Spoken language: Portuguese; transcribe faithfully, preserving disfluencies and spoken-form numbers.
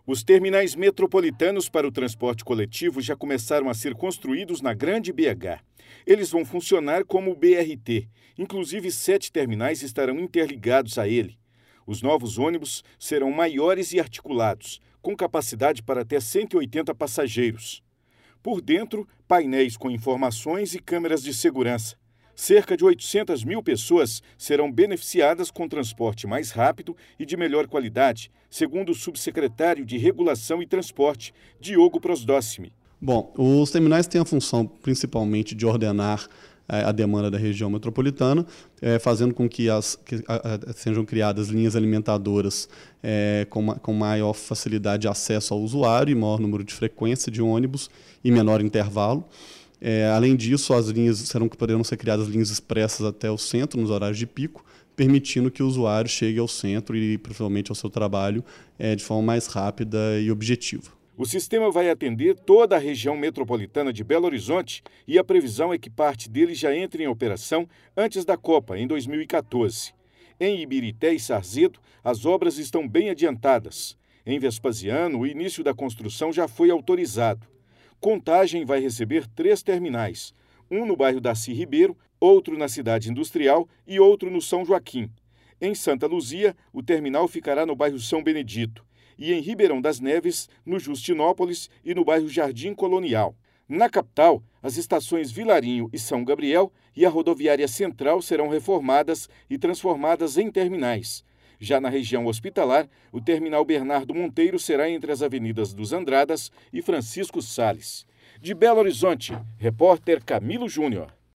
Os terminais metropolitanos para o transporte coletivo já começaram a ser construídos na Grande B H. Eles vão funcionar como o B R T. Inclusive, sete terminais estarão interligados a ele. Os novos ônibus serão maiores e articulados, com capacidade para até cento e oitenta passageiros. Por dentro, painéis com informações e câmeras de segurança. Cerca de oitocentas mil pessoas serão beneficiadas com transporte mais rápido e de melhor qualidade, segundo o subsecretário de Regulação e Transporte, Diogo Prosdócimi. Bom, os terminais têm a função principalmente de ordenar eh, a demanda da região metropolitana, eh, fazendo com que, as, que a, a, sejam criadas linhas alimentadoras eh, com, ma, com maior facilidade de acesso ao usuário e maior número de frequência de ônibus e menor intervalo. É, além disso, as linhas serão poderão ser criadas linhas expressas até o centro nos horários de pico, permitindo que o usuário chegue ao centro e provavelmente ao seu trabalho é, de forma mais rápida e objetiva. O sistema vai atender toda a região metropolitana de Belo Horizonte e a previsão é que parte dele já entre em operação antes da Copa, em dois mil e quatorze. Em Ibirité e Sarzedo, as obras estão bem adiantadas. Em Vespasiano, o início da construção já foi autorizado. Contagem vai receber três terminais, um no bairro Darcy Ribeiro, outro na Cidade Industrial e outro no São Joaquim. Em Santa Luzia, o terminal ficará no bairro São Benedito e em Ribeirão das Neves, no Justinópolis e no bairro Jardim Colonial. Na capital, as estações Vilarinho e São Gabriel e a rodoviária central serão reformadas e transformadas em terminais. Já na região hospitalar, o terminal Bernardo Monteiro será entre as avenidas dos Andradas e Francisco Sales. De Belo Horizonte, repórter Camilo Júnior.